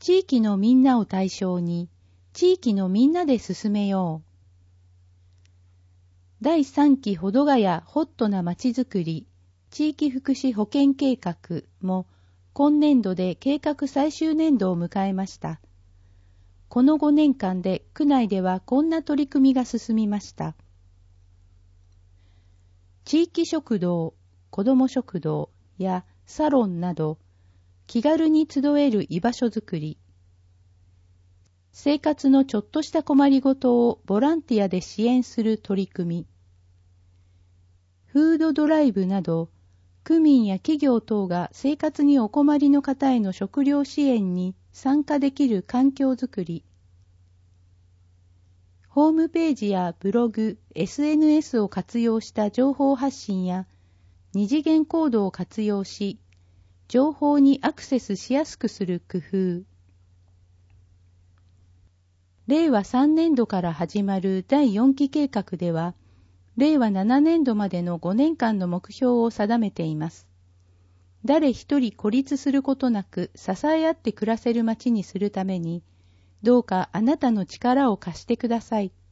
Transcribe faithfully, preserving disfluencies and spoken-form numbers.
地域のみんなを対象に、地域のみんなで進めよう。だいさんき保土ヶ谷ホットなまちづくり地域福祉保健計画も今年度で計画最終年度を迎えました。このごねんかんで区内ではこんな取り組みが進みました。地域食堂、子ども食堂やサロンなど気軽に集える居場所づくり、生活のちょっとした困りごとをボランティアで支援する取り組み、フードドライブなど、区民や企業等が生活にお困りの方への食料支援に参加できる環境づくり、ホームページやブログ、エスエヌエス を活用した情報発信や二次元コードを活用し、情報にアクセスしやすくする工夫。れいわさんねんどから始まるだいよんき計画では、れいわななねんどまでのごねんかんの目標を定めています。誰一人孤立することなく支え合って暮らせる街にするために、どうかあなたの力を貸してください。